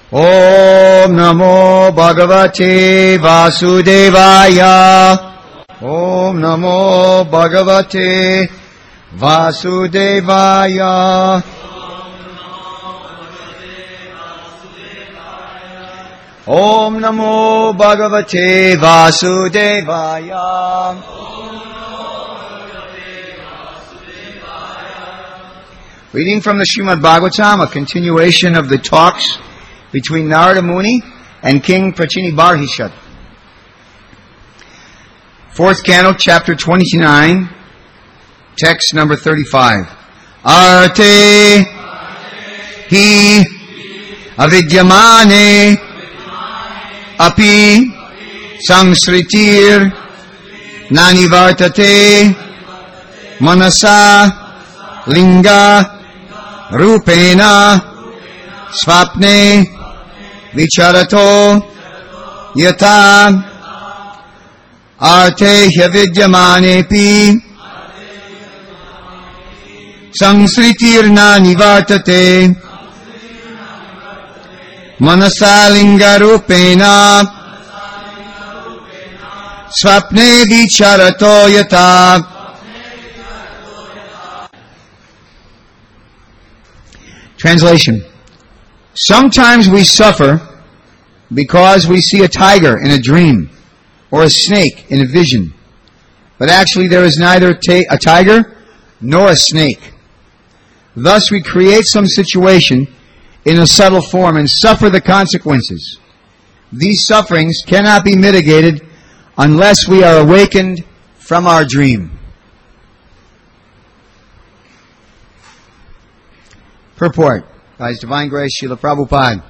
Om Namo Bhagavate Vasudevaya. Om Namo Bhagavate Vasudevaya. Om Namo Bhagavate Vasudevaya. Reading from the Srimad Bhagavatam, a continuation of the talks between Narada Muni and King Prachini-Barhishat. 4th Canto, Chapter 29, text number 35. Arte hi avidyamane api sangsritir nanivartate manasa linga rupena swapne vicharato yata arte hyavidyamanepi sangsritirna nivartate manasalinga rupena swapne vicharato yata. Translation. Sometimes we suffer because we see a tiger in a dream or a snake in a vision. But actually there is neither a tiger nor a snake. Thus we create some situation in a subtle form and suffer the consequences. These sufferings cannot be mitigated unless we are awakened from our dream. Purport by His Divine Grace Srila Prabhupada.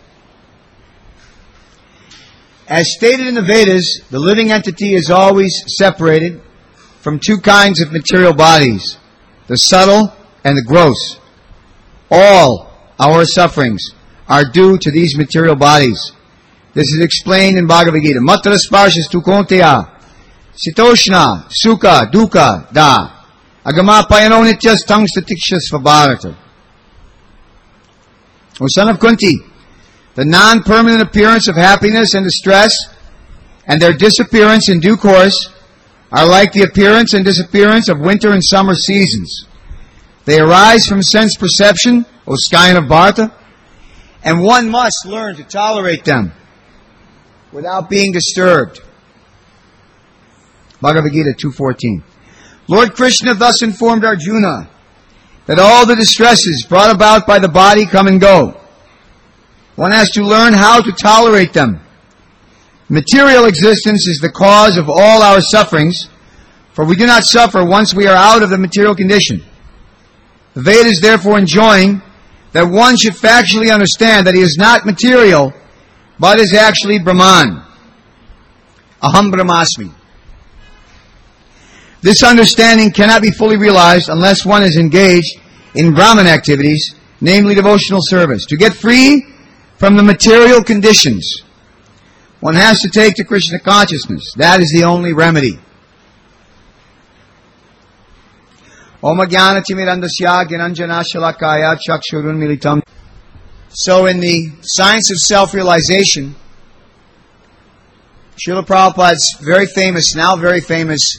As stated in the Vedas, the living entity is always separated from two kinds of material bodies, the subtle and the gross. All our sufferings are due to these material bodies. This is explained in Bhagavad Gita. Matra sparshas tu konteya sitoshna sukha dukkha da agama payano nityas tang statikshas vabharata. O son of Kunti, the non-permanent appearance of happiness and distress and their disappearance in due course are like the appearance and disappearance of winter and summer seasons. They arise from sense perception, O scion of Bharata, and one must learn to tolerate them without being disturbed. Bhagavad Gita 2.14. Lord Krishna thus informed Arjuna that all the distresses brought about by the body come and go. One has to learn how to tolerate them. Material existence is the cause of all our sufferings, for we do not suffer once we are out of the material condition. The Vedas therefore enjoin that one should factually understand that he is not material, but is actually Brahman. Aham Brahmasmi. This understanding cannot be fully realized unless one is engaged in Brahman activities, namely devotional service. To get free from the material conditions, one has to take to Krishna consciousness. That is the only remedy. Om Jnana Timirandasya Gyananjana Shalakaya Chakshurun Militam. So in the Science of Self-Realization, Srila Prabhupada's now very famous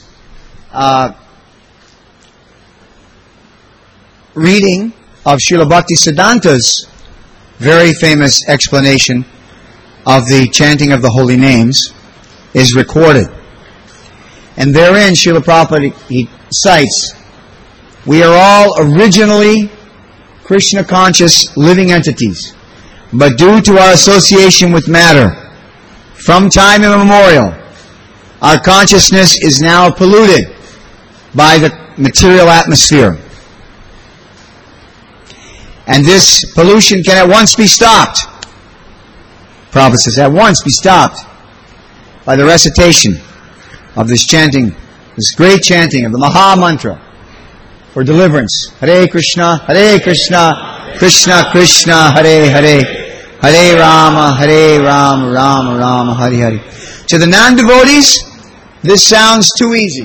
reading of Srila Bhaktisiddhanta's very famous explanation of the chanting of the holy names is recorded. And therein Srila Prabhupada he cites, we are all originally Krishna conscious living entities, but due to our association with matter, from time immemorial, our consciousness is now polluted by the material atmosphere. And this pollution can at once be stopped. Prabhupada says, at once be stopped by the recitation of this chanting, this great chanting of the Maha Mantra for deliverance. Hare Krishna, Krishna Krishna, Hare Hare, Hare Rama, Rama Rama, Hare Hare. To the non-devotees, this sounds too easy.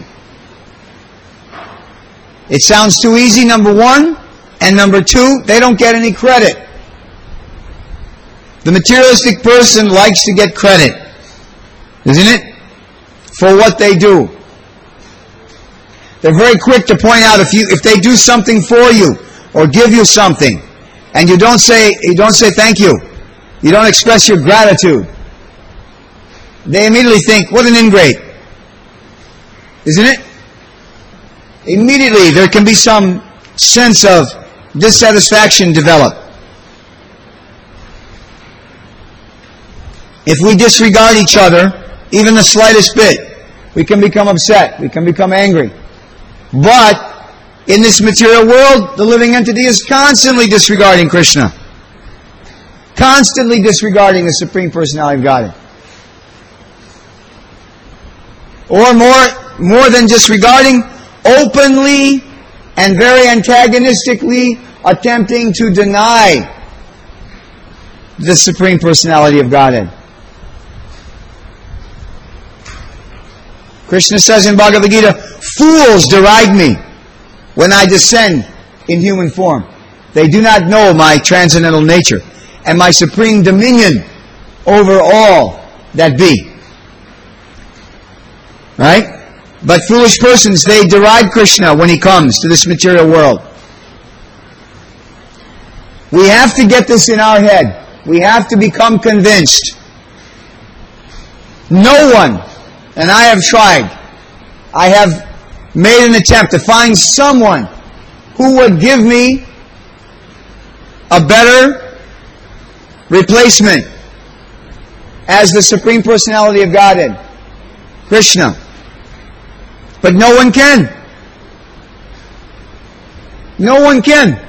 It sounds too easy, number one, and number two, they don't get any credit. The materialistic person likes to get credit, isn't it? For what they do. They're very quick to point out if they do something for you or give you something, and you don't say thank you. You don't express your gratitude. They immediately think, what an ingrate. Isn't it? Immediately there can be some sense of dissatisfaction develop. If we disregard each other, even the slightest bit, we can become upset. We can become angry. But in this material world, the living entity is constantly disregarding Krishna. Constantly disregarding the Supreme Personality of Godhead. Or more than disregarding, openly and very antagonistically attempting to deny the Supreme Personality of Godhead. Krishna says in Bhagavad Gita, fools deride me when I descend in human form. They do not know my transcendental nature and my supreme dominion over all that be. Right? But foolish persons, they deride Krishna when He comes to this material world. We have to get this in our head. We have to become convinced. No one, and I have tried, I have made an attempt to find someone who would give me a better replacement as the Supreme Personality of Godhead, Krishna. But no one can. No one can.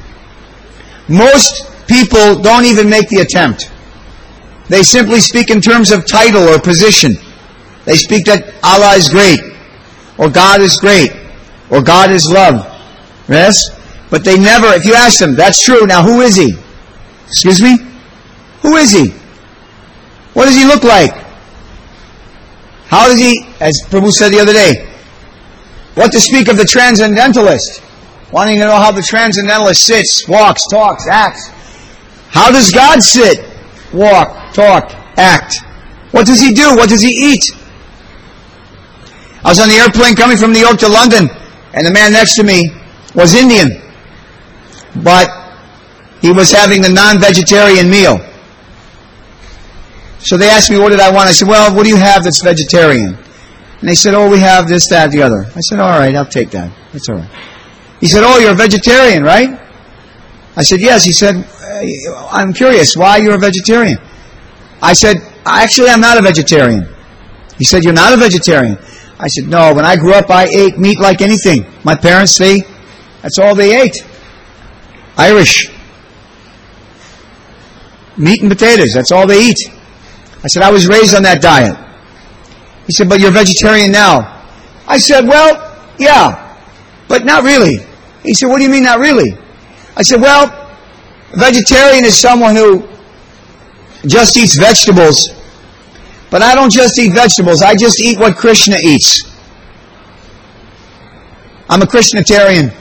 Most people don't even make the attempt. They simply speak in terms of title or position. They speak that Allah is great, or God is great, or God is love. Yes? But they never, if you ask them, that's true, now who is He? Excuse me? Who is He? What does He look like? How does He, as Prabhu said the other day, what to speak of the transcendentalist? Wanting to know how the transcendentalist sits, walks, talks, acts. How does God sit, walk, talk, act? What does He do? What does He eat? I was on the airplane coming from New York to London, and the man next to me was Indian. But he was having the non-vegetarian meal. So they asked me, what did I want? I said, well, what do you have that's vegetarian? And they said, oh, we have this, that, the other. I said, all right, I'll take that. That's all right. He said, oh, you're a vegetarian, right? I said, yes. He said, I'm curious, why you're a vegetarian? I said, actually, I'm not a vegetarian. He said, you're not a vegetarian? I said, no, when I grew up, I ate meat like anything. My parents, that's all they ate. Irish. Meat and potatoes, that's all they eat. I said, I was raised on that diet. He said, but you're vegetarian now. I said, well, yeah, but not really. He said, what do you mean not really? I said, well, a vegetarian is someone who just eats vegetables. But I don't just eat vegetables, I just eat what Krishna eats. I'm a Krishnatarian.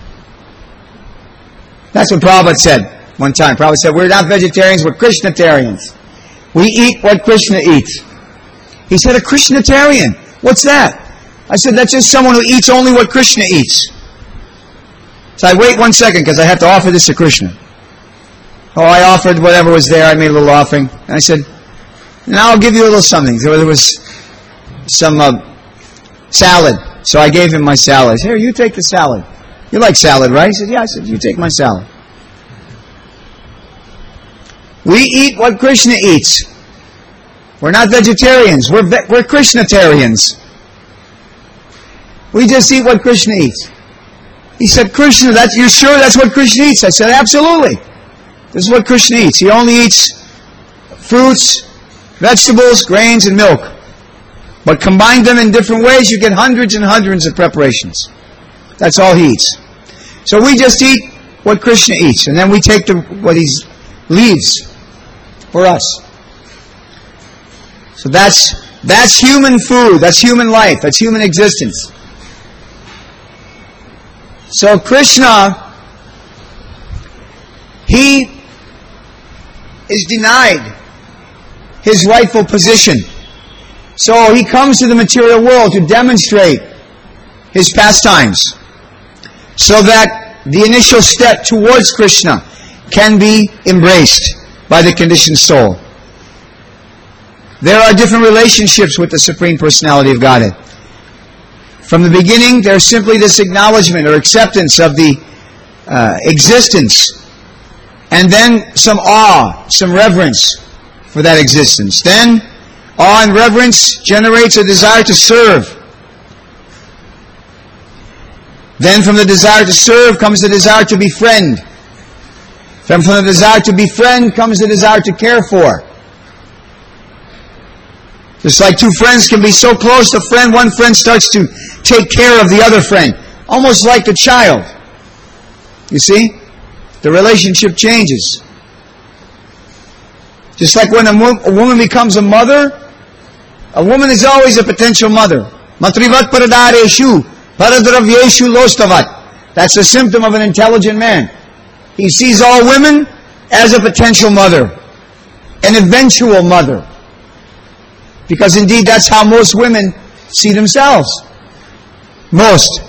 That's what Prabhupada said one time. Prabhupada said, we're not vegetarians, we're Krishnatarians. We eat what Krishna eats. He said, a Krishnatarian? What's that? I said, that's just someone who eats only what Krishna eats. So I wait 1 second because I have to offer this to Krishna. Oh, I offered whatever was there. I made a little offering. And I said, now I'll give you a little something. There was some salad. So I gave him my salad. I said, here, you take the salad. You like salad, right? He said, yeah. I said, you take my salad. We eat what Krishna eats. We're not vegetarians. We're Krishnatarians. We just eat what Krishna eats. He said, Krishna, you're sure that's what Krishna eats? I said, absolutely. This is what Krishna eats. He only eats fruits, vegetables, grains, and milk. But combine them in different ways, you get hundreds and hundreds of preparations. That's all He eats. So we just eat what Krishna eats, and then we take what He leaves for us. So that's human food, that's human life, that's human existence. So Krishna, He is denied his rightful position. So he comes to the material world to demonstrate his pastimes, so that the initial step towards Krishna can be embraced by the conditioned soul. There are different relationships with the Supreme Personality of Godhead. From the beginning, there's simply this acknowledgement or acceptance of the existence, and then some awe, some reverence for that existence. Then, awe and reverence generates a desire to serve. Then from the desire to serve comes the desire to befriend. Then from the desire to befriend comes the desire to care for. Just like two friends can be so close, one friend starts to take care of the other friend. Almost like a child. You see? The relationship changes. Just like when a woman becomes a mother, a woman is always a potential mother. Matrivat paradareshu, paradravyeshu lostavat. That's a symptom of an intelligent man. He sees all women as a potential mother, an eventual mother. Because indeed that's how most women see themselves. Most.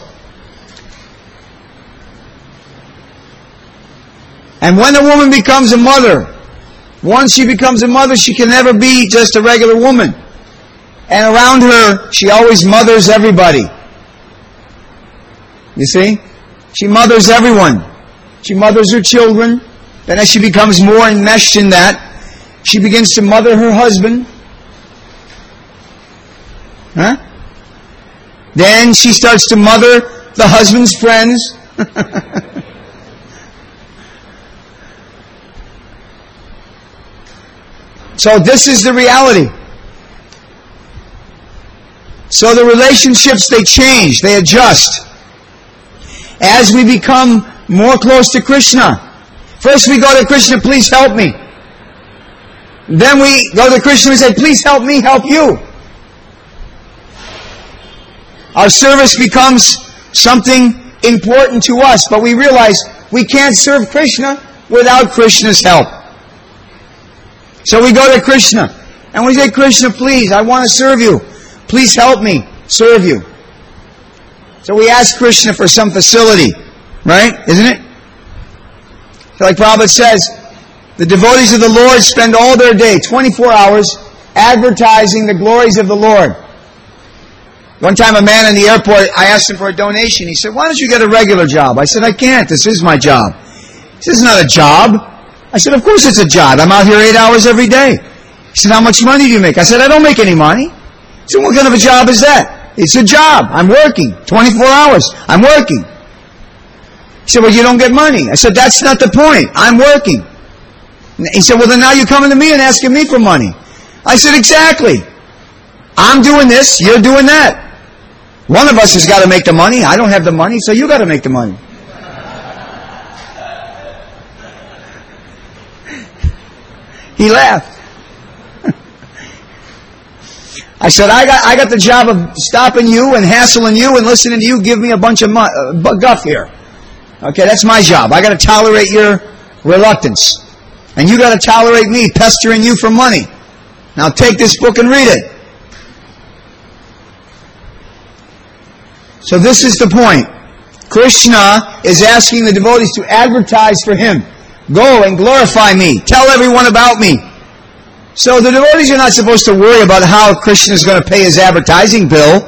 And when a woman becomes a mother, once she becomes a mother, she can never be just a regular woman. And around her, she always mothers everybody. You see? She mothers everyone. She mothers her children. Then as she becomes more enmeshed in that, she begins to mother her husband. Then she starts to mother the husband's friends. So this is the reality. So the relationships, they change, they adjust. As we become more close to Krishna. First we go to Krishna, please help me. Then we go to Krishna and say, please help me, help you. Our service becomes something important to us, but we realize we can't serve Krishna without Krishna's help. So we go to Krishna, and we say, Krishna, please, I want to serve you. Please help me serve you. So we ask Krishna for some facility, right? Isn't it? Like Prabhupada says, the devotees of the Lord spend all their day, 24 hours, advertising the glories of the Lord. One time a man in the airport, I asked him for a donation. He said, why don't you get a regular job? I said, I can't. This is my job. This is not a job. I said, of course it's a job. I'm out here 8 hours every day. He said, how much money do you make? I said, I don't make any money. He said, what kind of a job is that? It's a job. I'm working. 24 hours. I'm working. He said, well, you don't get money. I said, that's not the point. I'm working. He said, well, then now you're coming to me and asking me for money. I said, exactly. I'm doing this. You're doing that. One of us has got to make the money. I don't have the money, so you got to make the money. He laughed. I said, I got the job of stopping you and hassling you and listening to you give me a bunch of guff here. Okay, that's my job. I got to tolerate your reluctance. And you got to tolerate me pestering you for money. Now take this book and read it. So this is the point. Krishna is asking the devotees to advertise for him. Go and glorify me. Tell everyone about me. So the devotees are not supposed to worry about how Krishna is going to pay his advertising bill.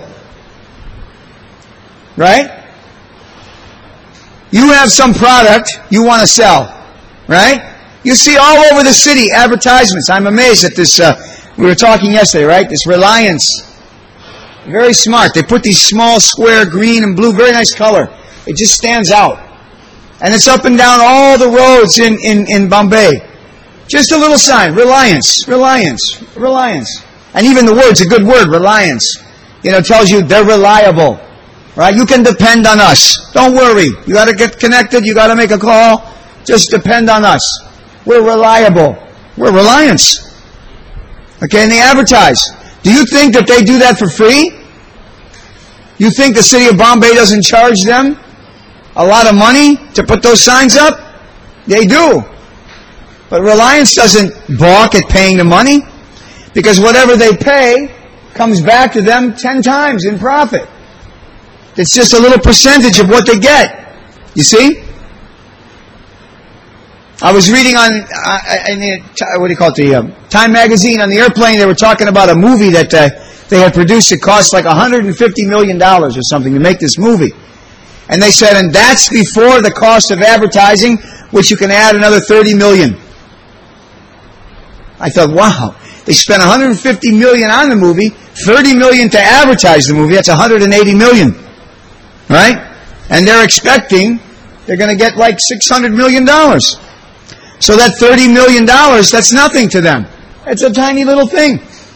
Right? You have some product you want to sell. Right? You see all over the city advertisements. I'm amazed at this. We were talking yesterday, right? This Reliance. Very smart. They put these small, square, green and blue, very nice color. It just stands out. And it's up and down all the roads in Bombay. Just a little sign, Reliance, Reliance, Reliance. And even the word's a good word, Reliance. Tells you they're reliable. Right? You can depend on us. Don't worry. You got to get connected. You got to make a call. Just depend on us. We're reliable. We're Reliance. Okay, and they advertise. Do you think that they do that for free? You think the city of Bombay doesn't charge them a lot of money to put those signs up? They do. But Reliance doesn't balk at paying the money, because whatever they pay comes back to them 10 times in profit. It's just a little percentage of what they get. You see? I was reading on, the Time magazine on the airplane, they were talking about a movie that they had produced. It cost like $150 million or something to make this movie. And they said, and that's before the cost of advertising, which you can add another $30 million. I thought, wow, they spent $150 million on the movie, $30 million to advertise the movie. That's $180 million, right? And they're expecting they're going to get like $600 million. So that $30 million, that's nothing to them. It's a tiny little thing.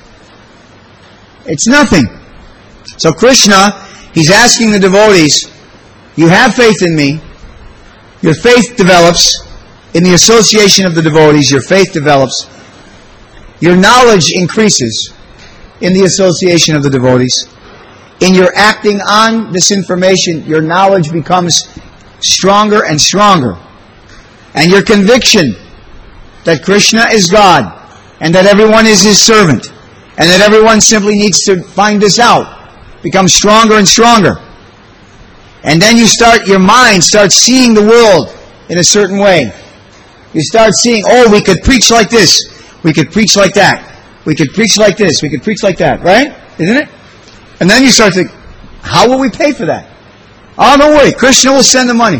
It's nothing. So Krishna, he's asking the devotees, you have faith in me. Your faith develops in the association of the devotees. Your faith develops. Your knowledge increases in the association of the devotees. In your acting on this information, your knowledge becomes stronger and stronger. And your conviction that Krishna is God and that everyone is His servant and that everyone simply needs to find this out becomes stronger and stronger. And then your mind starts seeing the world in a certain way. You start seeing, oh, we could preach like this. We could preach like that. We could preach like this. We could preach like that. Right? Isn't it? And then you start to think, how will we pay for that? Oh, don't worry. Krishna will send the money.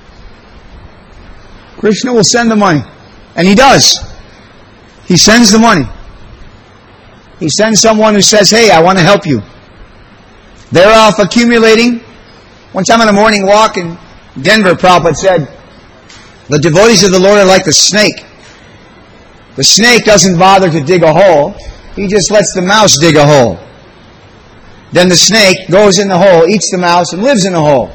Krishna will send the money. And He does. He sends the money. He sends someone who says, hey, I want to help you. They're off accumulating. One time on a morning walk in Denver, Prabhupada said, the devotees of the Lord are like the snake. The snake doesn't bother to dig a hole. He just lets the mouse dig a hole. Then the snake goes in the hole, eats the mouse, and lives in the hole.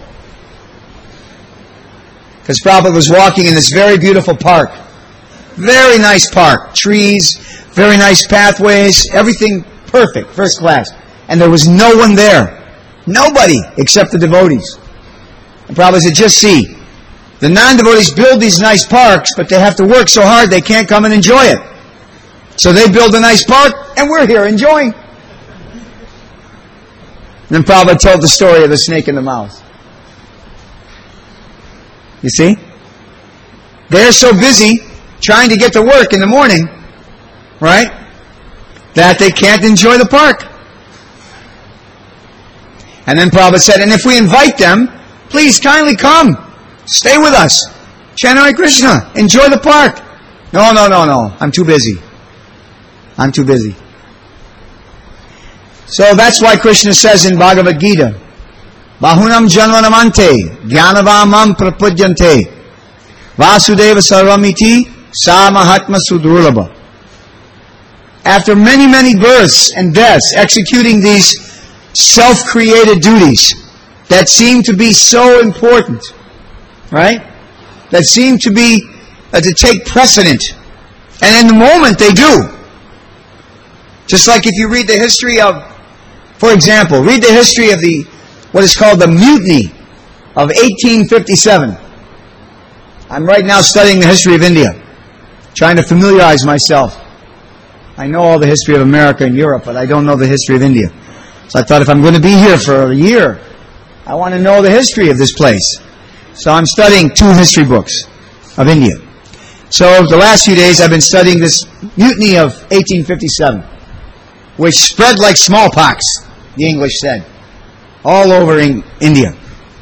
Because Prabhupada was walking in this very beautiful park. Very nice park. Trees, very nice pathways, everything perfect, first class. And there was no one there. Nobody except the devotees. And Prabhupada said, just see, the non-devotees build these nice parks, but they have to work so hard they can't come and enjoy it. So they build a nice park, and we're here enjoying. And then Prabhupada told the story of the snake and the mouse. You see? They're so busy trying to get to work in the morning, right, that they can't enjoy the park. And then Prabhupada said, and if we invite them, please kindly come. Stay with us. Chant Hare Krishna. Enjoy the park. No. I'm too busy. I'm too busy. So that's why Krishna says in Bhagavad Gita, Bahunam janvanamante jnanavamam prapujyante Vasudeva sarvamiti sa mahatma sudurlabha. After many, many births and deaths, executing these self-created duties that seem to be so important, right? That seem to be, to take precedent. And in the moment they do. Just like if you read the history of, for example, read the history of what is called the Mutiny of 1857. I'm right now studying the history of India, trying to familiarize myself. I know all the history of America and Europe, but I don't know the history of India. So I thought if I'm going to be here for a year, I want to know the history of this place. So I'm studying 2 history books of India. So the last few days I've been studying this Mutiny of 1857, which spread like smallpox, the English said, all over India.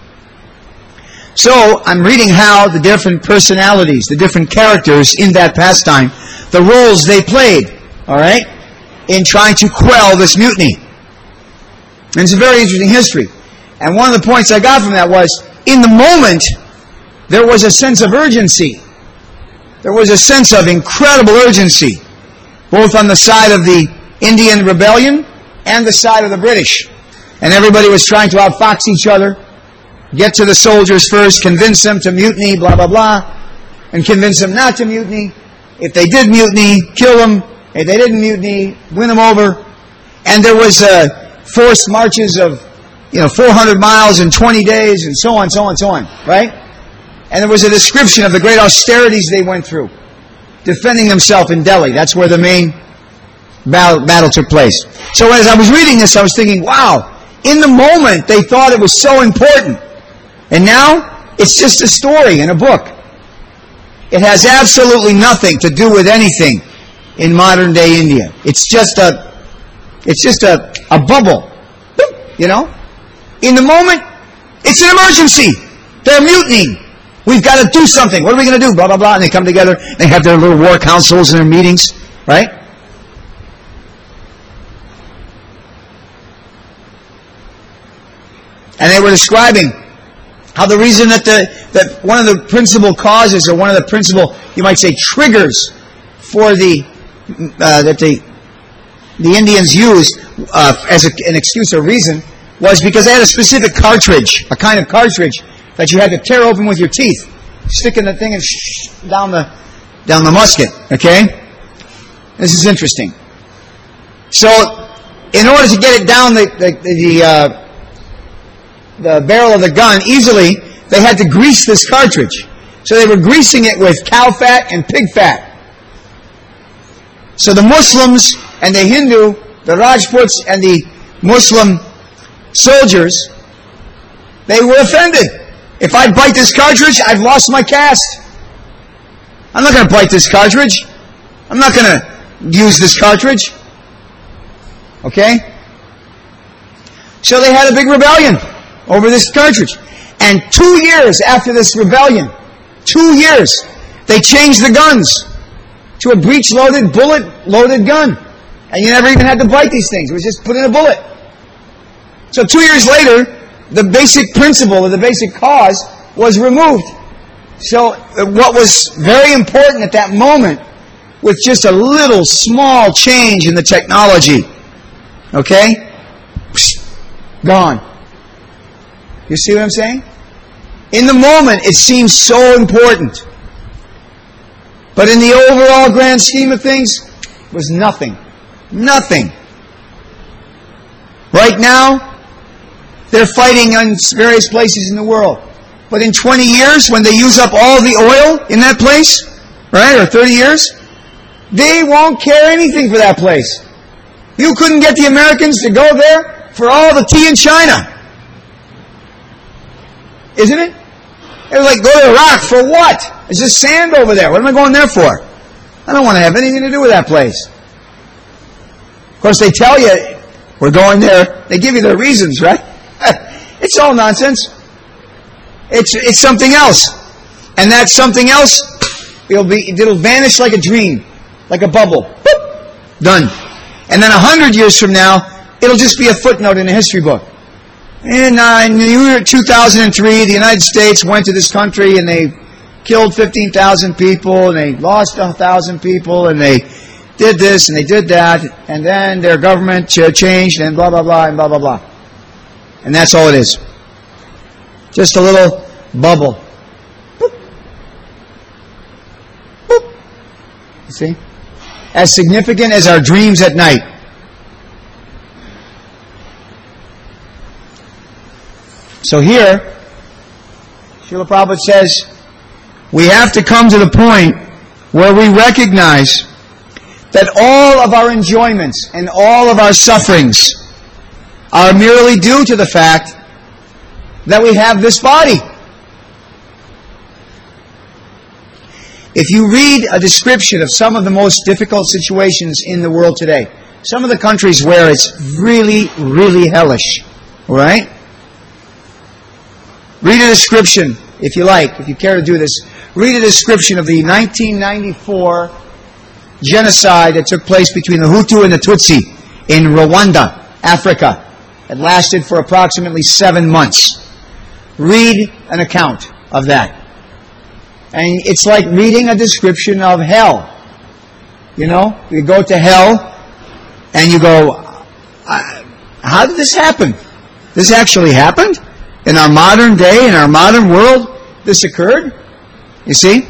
So I'm reading how the different personalities, the different characters in that pastime, the roles they played, all right, in trying to quell this mutiny. And it's a very interesting history. And one of the points I got from that was, in the moment, there was a sense of urgency. There was a sense of incredible urgency, both on the side of the Indian rebellion and the side of the British. And everybody was trying to outfox each other, get to the soldiers first, convince them to mutiny, blah, blah, blah, and convince them not to mutiny. If they did mutiny, kill them. If they didn't mutiny, win them over. And there was forced marches of 400 miles in 20 days, and so on, right? And there was a description of the great austerities they went through. defending themselves in Delhi. That's where the main battle took place. So as I was reading this, I was thinking, wow, in the moment they thought it was so important. And now it's just a story in a book. It has absolutely nothing to do with anything in modern day India. It's just a bubble. You know? In the moment, it's an emergency. They're mutinying. We've got to do something. What are we going to do? Blah, blah, blah. And they come together. They have their little war councils and their meetings. Right? And they were describing how the reason that one of the principal causes, or one of the principal, you might say, triggers for that the Indians used as an excuse or reason was because they had a specific cartridge, a kind of cartridge that you had to tear open with your teeth, stick in the thing and down the musket. Okay, this is interesting. So, in order to get it down the barrel of the gun easily, they had to grease this cartridge. So they were greasing it with cow fat and pig fat. So the Muslims and the Hindu, the Rajputs and the Muslim soldiers, they were offended. If I bite this cartridge, I've lost my caste. I'm not going to bite this cartridge. I'm not going to use this cartridge. Okay? So they had a big rebellion over this cartridge. And 2 years after this rebellion, 2 years, they changed the guns to a breech-loaded, bullet-loaded gun. And you never even had to bite these things. It was just put in a bullet. So 2 years later, the basic principle or the basic cause was removed. So what was very important at that moment, with just a little small change in the technology, okay, gone. You see what I'm saying? In the moment, it seems so important. But in the overall grand scheme of things, it was nothing. Nothing. Right now, they're fighting in various places in the world. But in 20 years, when they use up all the oil in that place, right, or 30 years, they won't care anything for that place. You couldn't get the Americans to go there for all the tea in China. Isn't it? It was like, go to Iraq for what? There's just sand over there. What am I going there for? I don't want to have anything to do with that place. Of course, they tell you, we're going there. They give you their reasons, right? It's all nonsense. It's something else. And that something else, it'll vanish like a dream, like a bubble. Boop, done. And then 100 years from now, it'll just be a footnote in a history book. In the year 2003, the United States went to this country and they killed 15,000 people and they lost 1,000 people and they did this and they did that, and then their government changed and blah, blah, blah, and blah, blah, blah. And that's all it is. Just a little bubble. Boop. Boop. You see? As significant as our dreams at night. So here, Srila Prabhupada says, we have to come to the point where we recognize that all of our enjoyments and all of our sufferings are merely due to the fact that we have this body. If you read a description of some of the most difficult situations in the world today, some of the countries where it's really, really hellish, all right? Read a description, if you like, if you care to do this. Read a description of the 1994 genocide that took place between the Hutu and the Tutsi in Rwanda, Africa. It lasted for approximately 7 months. Read an account of that. And it's like reading a description of hell. You know, you go to hell and you go, how did this happen? This actually happened? In our modern day, in our modern world, this occurred? You see?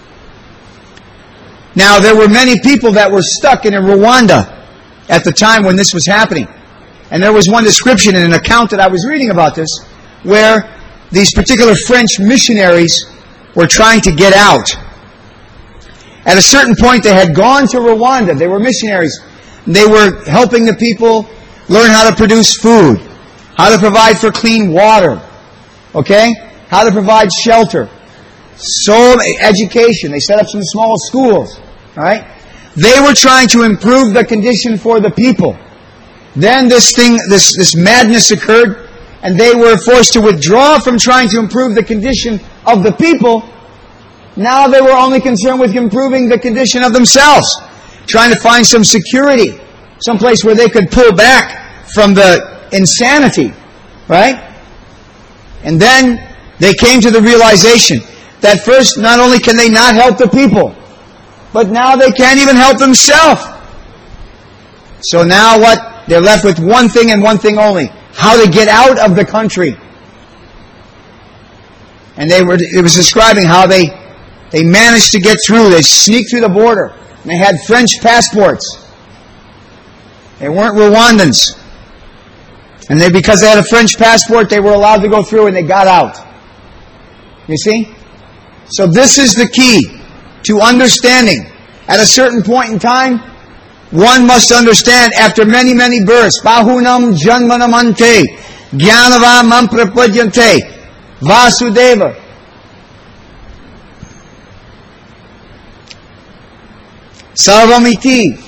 Now, there were many people that were stuck in Rwanda at the time when this was happening. And there was one description in an account that I was reading about this, where these particular French missionaries were trying to get out. At a certain point, they had gone to Rwanda. They were missionaries. They were helping the people learn how to produce food, how to provide for clean water, okay? How to provide shelter. So, education. They set up some small schools, all right? They were trying to improve the condition for the people. Then this madness occurred, and they were forced to withdraw from trying to improve the condition of the people. Now they were only concerned with improving the condition of themselves, trying to find some security, some place where they could pull back from the insanity, right? And then they came to the realization that first, not only can they not help the people, but now they can't even help themselves. So now what? They're left with one thing and one thing only: how to get out of the country. And it was describing how they managed to get through. They sneaked through the border. And they had French passports. They weren't Rwandans. And because they had a French passport, they were allowed to go through, and they got out. You see? So this is the key to understanding. At a certain point in time, one must understand after many, many births, Bahunam Janmanamante, Jnanava Mamprapadyante, Vasudeva. Sarvamiti.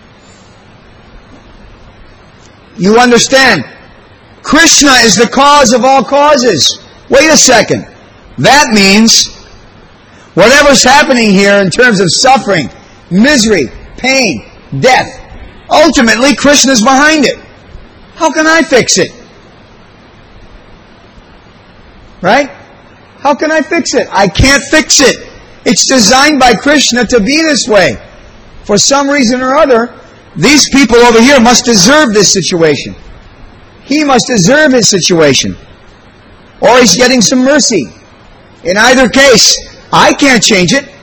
You understand? Krishna is the cause of all causes. Wait a second. That means whatever's happening here in terms of suffering, misery, pain, death, ultimately Krishna's behind it. How can I fix it? Right? How can I fix it? I can't fix it. It's designed by Krishna to be this way. For some reason or other, these people over here must deserve this situation. He must deserve his situation. Or he's getting some mercy. In either case, I can't change it.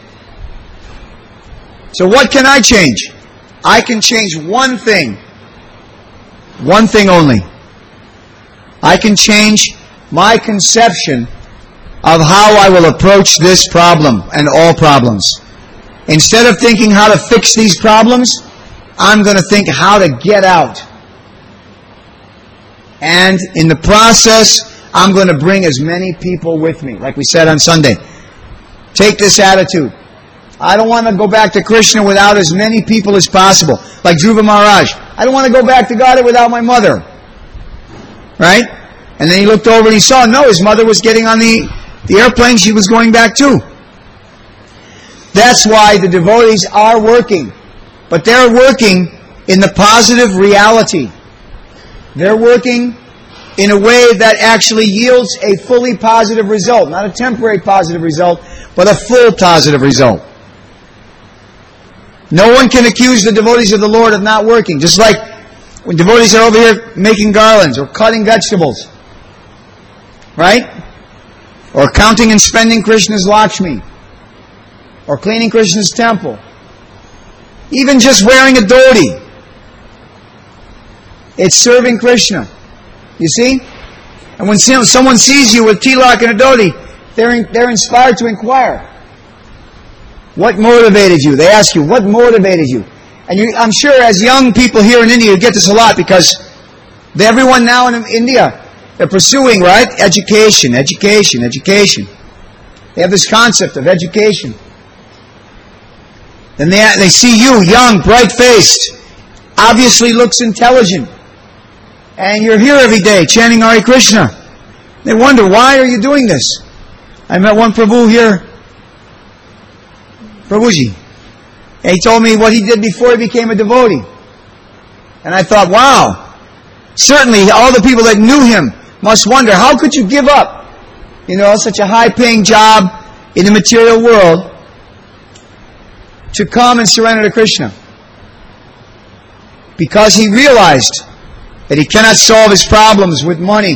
So what can I change? I can change one thing. One thing only. I can change my conception of how I will approach this problem and all problems. Instead of thinking how to fix these problems, I'm going to think how to get out. And in the process, I'm going to bring as many people with me. Like we said on Sunday. Take this attitude. I don't want to go back to Krishna without as many people as possible. Like Dhruva Maharaj. I don't want to go back to God without my mother. Right? And then he looked over and he saw, no, his mother was getting on the airplane. She was going back too. That's why the devotees are working. But they're working in the positive reality. They're working in a way that actually yields a fully positive result. Not a temporary positive result, but a full positive result. No one can accuse the devotees of the Lord of not working. Just like when devotees are over here making garlands or cutting vegetables. Right? Or counting and spending Krishna's Lakshmi. Or cleaning Krishna's temple. Even just wearing a dhoti. It's serving Krishna. You see? And when someone sees you with tilak and a dhoti, they're inspired to inquire. What motivated you? They ask you, what motivated you? And I'm sure as young people here in India, you get this a lot because everyone now in India, they're pursuing, right? Education, education, education. They have this concept of education. Then they see you, young, bright-faced, obviously looks intelligent. And you're here every day chanting Hare Krishna. They wonder, why are you doing this? I met one Prabhu here, Prabhuji. And he told me what he did before he became a devotee. And I thought, wow, certainly all the people that knew him must wonder, how could you give up, such a high-paying job in the material world to come and surrender to Krishna? Because he realized that he cannot solve his problems with money.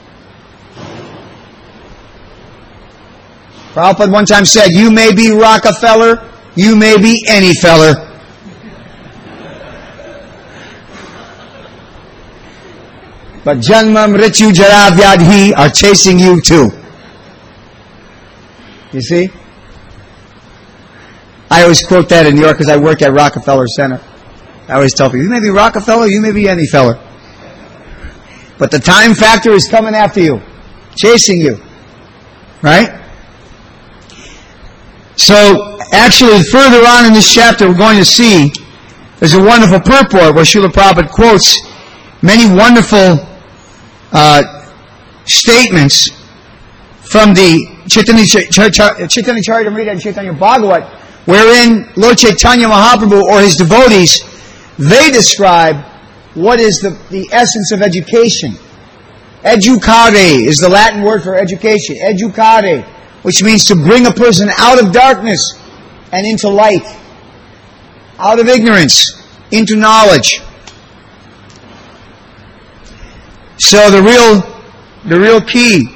Prabhupada one time said, you may be Rockefeller, you may be any feller. But Janma, Mrityu, Jara, Vyadhi are chasing you too. You see? I always quote that in New York because I work at Rockefeller Center. I always tell people, you may be Rockefeller, you may be any feller. But the time factor is coming after you, chasing you. Right? So, actually, further on in this chapter, we're going to see there's a wonderful purport where Srila Prabhupada quotes many wonderful statements from the Chaitanya Charitamrita and Chaitanya Bhagavat, wherein Lord Chaitanya Mahaprabhu or his devotees, they describe what is the essence of education. Educare is the Latin word for education. Educare, which means to bring a person out of darkness and into light. Out of ignorance into knowledge. So the real key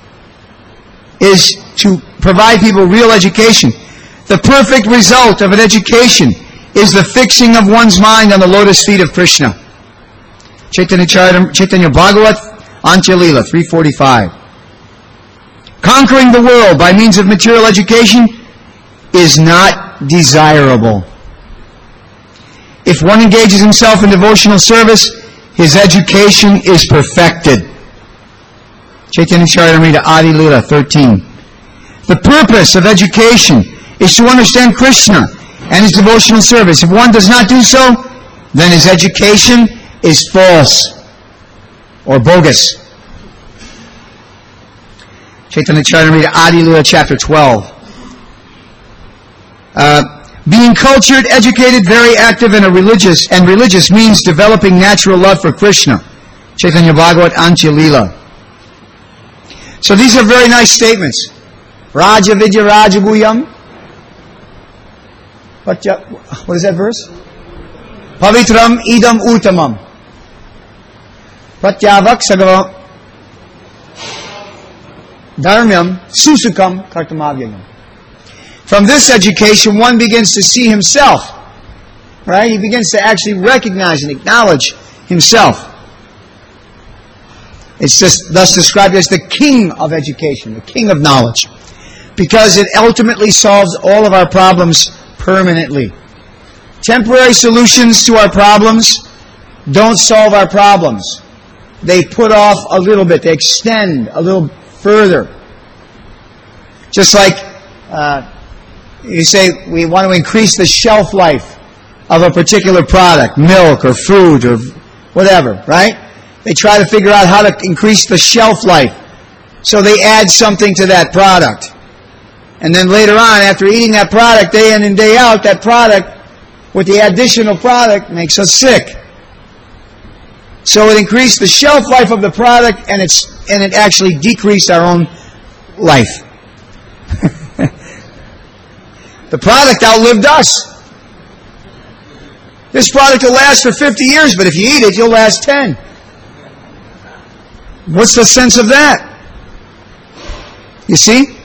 is to provide people real education. The perfect result of an education is the fixing of one's mind on the lotus feet of Krishna. Chaitanya Bhagavat, Antya Lila, 345. Conquering the world by means of material education is not desirable. If one engages himself in devotional service, his education is perfected. Chaitanya Charitamrita, Adi Lila, 13. The purpose of education is to understand Krishna and his devotional service. If one does not do so, then his education is false or bogus. Chaitanya Charitamrita, Adi Lila, chapter 12. Being cultured, educated, very active, and religious means developing natural love for Krishna. Chaitanya Bhagavat, Antya Lila. So these are very nice statements. Raja Vidya Raja Guyam. What is that verse? Pavitram idam uttamam. Pratyavak sagavam dharmyam susukam kartamavyam. From this education, one begins to see himself. Right? He begins to actually recognize and acknowledge himself. It's just thus described as the king of education, the king of knowledge. Because it ultimately solves all of our problems permanently. Temporary solutions to our problems don't solve our problems. They put off a little bit. They extend a little further. Just like you say we want to increase the shelf life of a particular product, milk or fruit or whatever, right? They try to figure out how to increase the shelf life. So they add something to that product. And then later on, after eating that product day in and day out, that product with the additional product makes us sick. So it increased the shelf life of the product and it actually decreased our own life. The product outlived us. This product will last for 50 years, but if you eat it, you'll last 10. What's the sense of that? You see?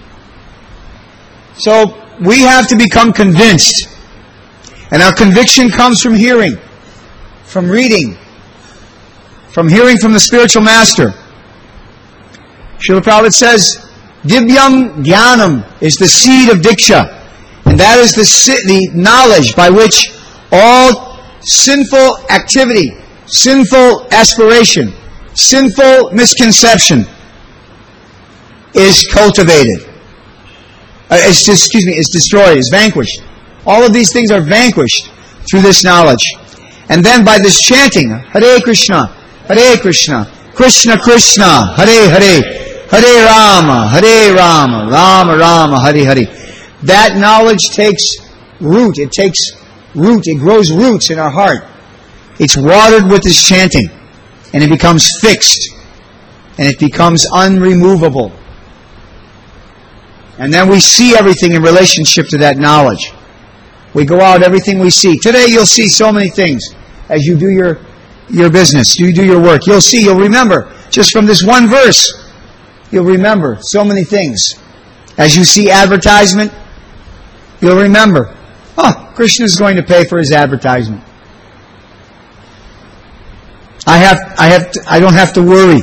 So, we have to become convinced. And our conviction comes from hearing, from reading, from hearing from the spiritual master. Srila Prabhupada says, Divyam Jnanam is the seed of Diksha. And that is the knowledge by which all sinful activity, sinful aspiration, sinful misconception is cultivated. Is destroyed, is vanquished. All of these things are vanquished through this knowledge. And then by this chanting, Hare Krishna, Krishna Krishna, Hare Hare, Hare Rama, Rama Rama, Hare Hare. That knowledge takes root. It takes root. It grows roots in our heart. It's watered with this chanting. And it becomes fixed. And it becomes unremovable. And then we see everything in relationship to that knowledge. We go out, everything we see. Today you'll see so many things as you do your business, you do your work. You'll remember, just from this one verse, you'll remember so many things. As you see advertisement, you'll remember, Krishna is going to pay for his advertisement. I don't have to worry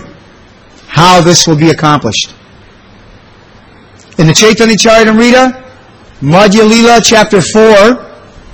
how this will be accomplished. In the Chaitanya Charitamrita, Madhya Lila, chapter 4,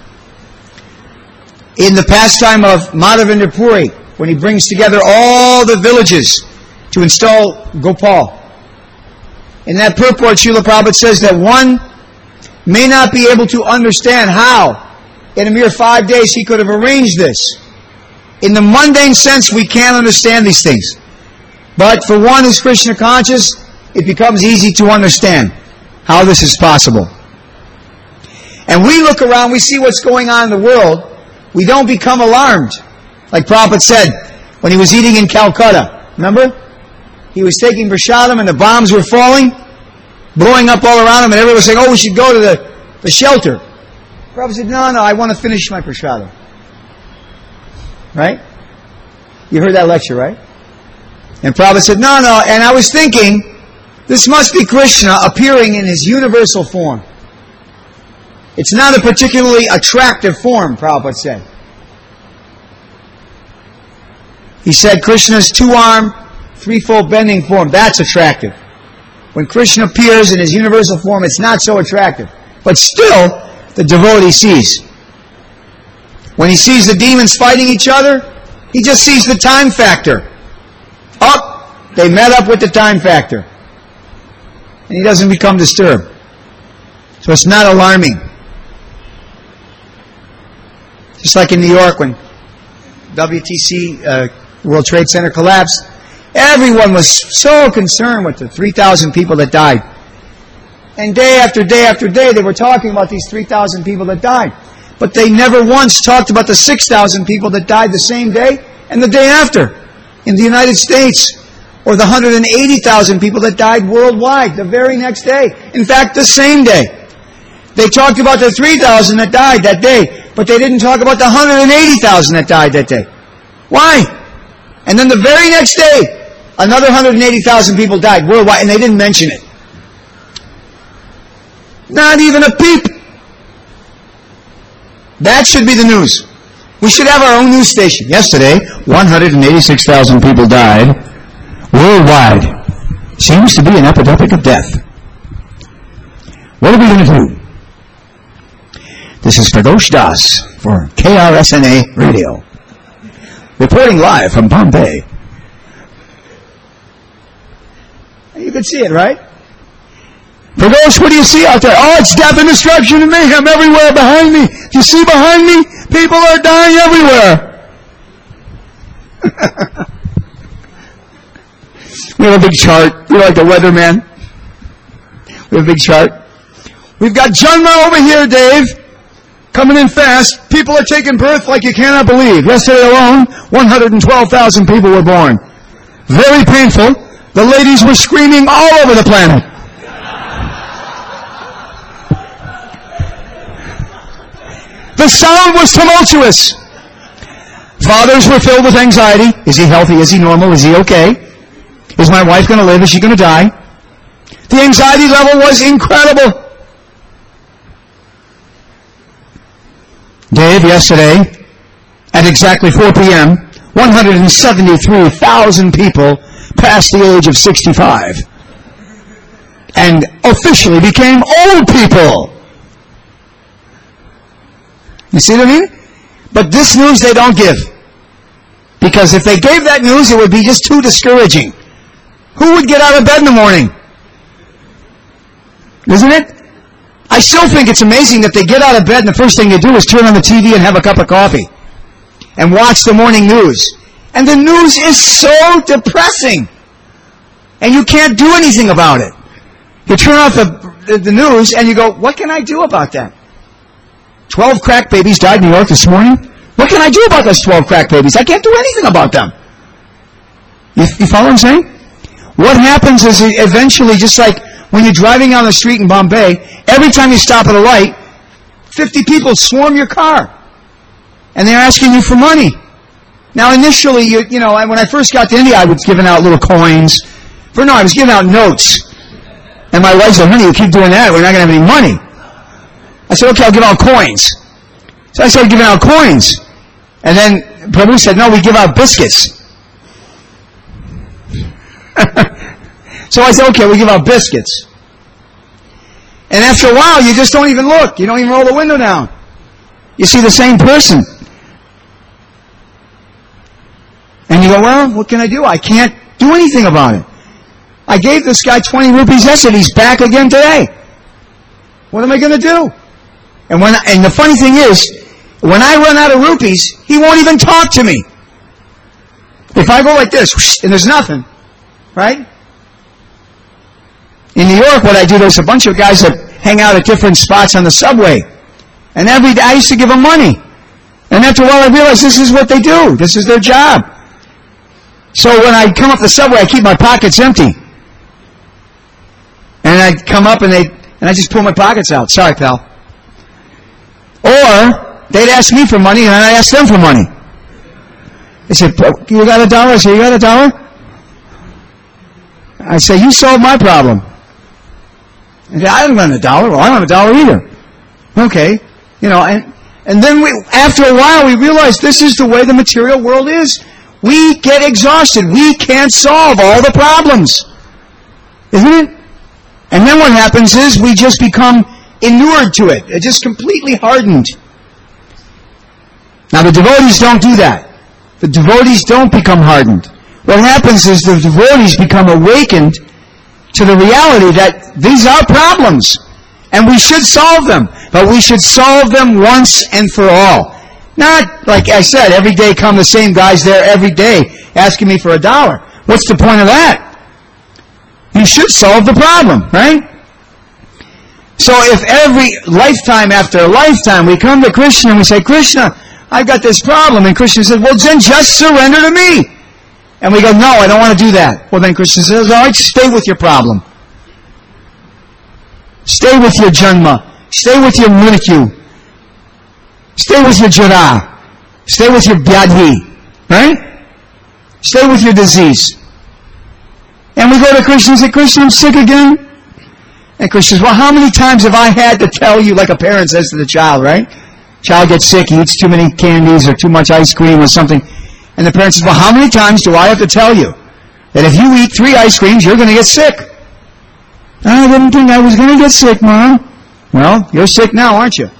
in the pastime of Madhavendra Puri, when he brings together all the villages to install Gopal. In that purport, Srila Prabhupada says that one may not be able to understand how, in a mere 5 days, he could have arranged this. In the mundane sense, we can't understand these things. But for one who's Krishna conscious, it becomes easy to understand how this is possible. And we look around, we see what's going on in the world, we don't become alarmed. Like Prabhupada said when he was eating in Calcutta. Remember? He was taking prasadam and the bombs were falling, blowing up all around him, and everyone was saying, oh, we should go to the shelter. Prabhupada said, no, I want to finish my prasadam. Right? You heard that lecture, right? And Prabhupada said, no, and I was thinking, this must be Krishna appearing in his universal form. It's not a particularly attractive form, Prabhupada said. He said Krishna's two-armed, threefold bending form, that's attractive. When Krishna appears in his universal form, it's not so attractive. But still, the devotee sees. When he sees the demons fighting each other, he just sees the time factor. They met up with the time factor. And he doesn't become disturbed. So it's not alarming. Just like in New York when WTC, World Trade Center collapsed, everyone was so concerned with the 3,000 people that died. And day after day after day, they were talking about these 3,000 people that died. But they never once talked about the 6,000 people that died the same day and the day after in the United States, or the 180,000 people that died worldwide the very next day. In fact, the same day. They talked about the 3,000 that died that day, but they didn't talk about the 180,000 that died that day. Why? And then the very next day, another 180,000 people died worldwide, and they didn't mention it. Not even a peep. That should be the news. We should have our own news station. Yesterday, 186,000 people died worldwide. Seems to be an epidemic of death. What are we going to do? This is Pradosh Das for KRSNA Radio, reporting live from Bombay. You can see it, right? Pradosh, what do you see out there? Oh, it's death and destruction and mayhem everywhere behind me. Do you see behind me? People are dying everywhere. We have a big chart. We're like the weatherman. We have a big chart. We've got Janma over here, Dave, coming in fast. People are taking birth like you cannot believe. Yesterday alone, 112,000 people were born. Very painful. The ladies were screaming all over the planet. The sound was tumultuous. Fathers were filled with anxiety. Is he healthy? Is he normal? Is he okay? Is my wife going to live? Is she going to die? The anxiety level was incredible. Dave, yesterday, at exactly 4 p.m., 173,000 people passed the age of 65 and officially became old people. You see what I mean? But this news they don't give. Because if they gave that news, it would be just too discouraging. Who would get out of bed in the morning? Isn't it? I still think it's amazing that they get out of bed and the first thing they do is turn on the TV and have a cup of coffee and watch the morning news. And the news is so depressing. And you can't do anything about it. You turn off the news and you go, what can I do about that? 12 crack babies died in New York this morning. What can I do about those 12 crack babies? I can't do anything about them. You follow what I'm saying? What happens is eventually, just like when you're driving on the street in Bombay, every time you stop at a light, 50 people swarm your car. And they're asking you for money. Now initially, you know, when I first got to India, I was giving out little coins. I was giving out notes. And my wife said, honey, you keep doing that, we're not going to have any money. I said, okay, I'll give out coins. So I started giving out coins. And then Prabhu said, no, we give out biscuits. So I said, okay, we give out biscuits. And after a while, you just don't even look. You don't even roll the window down. You see the same person. And you go, well, what can I do? I can't do anything about it. I gave this guy 20 rupees yesterday. He's back again today. What am I going to do? And the funny thing is, when I run out of rupees, he won't even talk to me. If I go like this, whoosh, and there's nothing, right? In New York, what I do, there's a bunch of guys that hang out at different spots on the subway. And every day I used to give them money. And after a while I realized this is what they do. This is their job. So when I come up the subway, I keep my pockets empty. And I come up and I just pull my pockets out. Sorry, pal. Or they'd ask me for money and I'd ask them for money. They said, you got $1? I say, you got $1? I say, you solved my problem. And I don't have $1. Well, I don't have $1 either. Okay. You know, and then after a while we realize this is the way the material world is. We get exhausted. We can't solve all the problems. Isn't it? And then what happens is we just become inured to it. It's just completely hardened. Now the devotees don't do that. The devotees don't become hardened. What happens is the devotees become awakened to the reality that these are problems. And we should solve them. But we should solve them once and for all. Not, like I said, every day come the same guys there every day asking me for $1. What's the point of that? You should solve the problem, right? So if every lifetime after lifetime we come to Krishna and we say, Krishna, I've got this problem. And Krishna says, well, then just surrender to me. And we go, no, I don't want to do that. Well, then Krishna says, all right, stay with your problem. Stay with your janma. Stay with your mrityu. Stay with your jara. Stay with your vyadhi. Right? Stay with your disease. And we go to Krishna and say, Krishna, I'm sick again. And Krishna says, well, how many times have I had to tell you, like a parent says to the child, right? Child gets sick, he eats too many candies or too much ice cream or something. And the parent says, well, how many times do I have to tell you that if you eat 3 ice creams, you're going to get sick? I didn't think I was going to get sick, Mom. Well, you're sick now, aren't you?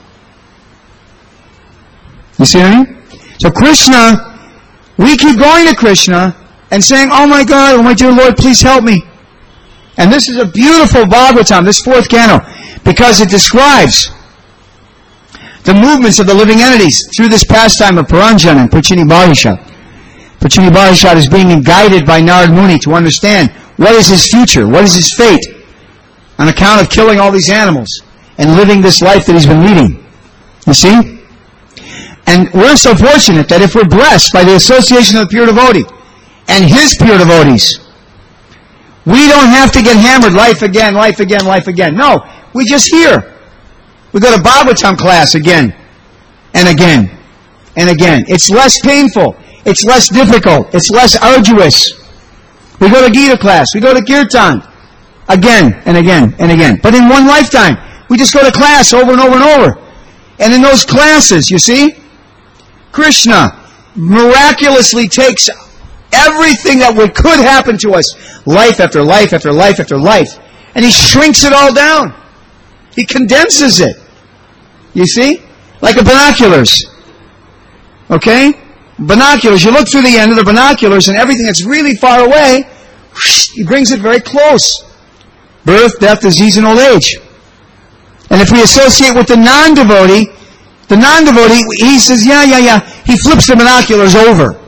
You see what I mean? So Krishna, we keep going to Krishna and saying, oh my God, oh my dear Lord, please help me. And this is a beautiful Bhagavatam, this 4th canto, because it describes the movements of the living entities through this pastime of Paranjan and Prachini Bharishat. Prachini Bharishat is being guided by Narad Muni to understand what is his future, what is his fate, on account of killing all these animals and living this life that he's been leading. You see? And we're so fortunate that if we're blessed by the association of the pure devotee and his pure devotees, we don't have to get hammered life again, life again, life again. No, we just hear. We go to Bhagavatam class again and again and again. It's less painful. It's less difficult. It's less arduous. We go to Gita class. We go to Kirtan again and again and again. But in one lifetime, we just go to class over and over and over. And in those classes, you see, Krishna miraculously takes everything that could happen to us, life after life after life after life, and he shrinks it all down. He condenses it. You see? Like a binoculars. Okay? Binoculars. You look through the end of the binoculars and everything that's really far away, he brings it very close. Birth, death, disease, and old age. And if we associate with the non-devotee, he says, yeah. He flips the binoculars over.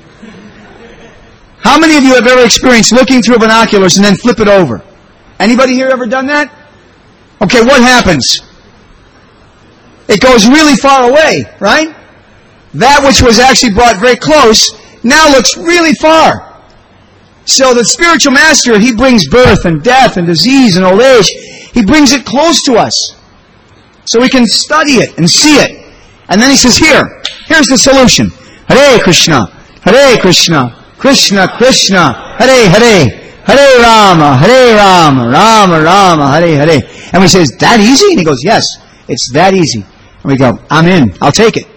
How many of you have ever experienced looking through binoculars and then flip it over? Anybody here ever done that? Okay, what happens? It goes really far away, right? That which was actually brought very close now looks really far. So the spiritual master, he brings birth and death and disease and old age. He brings it close to us so we can study it and see it. And then he says, here's the solution. Hare Krishna, Krishna Krishna, Hare Hare, Hare Rama, Rama Rama, Hare Hare. And we say, is that easy? And he goes, yes, it's that easy. And we go, I'm in, I'll take it.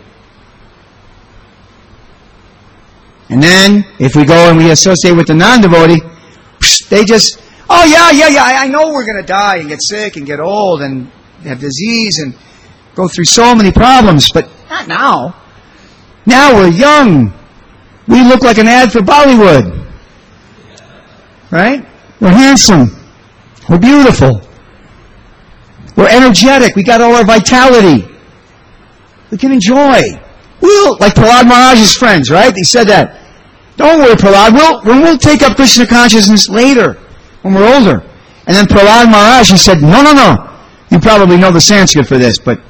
And then, if we go and we associate with the non-devotee, they just, Oh, yeah, I know we're going to die and get sick and get old and have disease and go through so many problems, but not now. Now we're young. We look like an ad for Bollywood. Right? We're handsome. We're beautiful. We're energetic. We got all our vitality. We can enjoy. Like Prahlad Maharaj's friends, right? He said that. Don't worry, Prahlad. We'll take up Krishna consciousness later, when we're older. And then Prahlad Maharaj, he said, no. You probably know the Sanskrit for this, but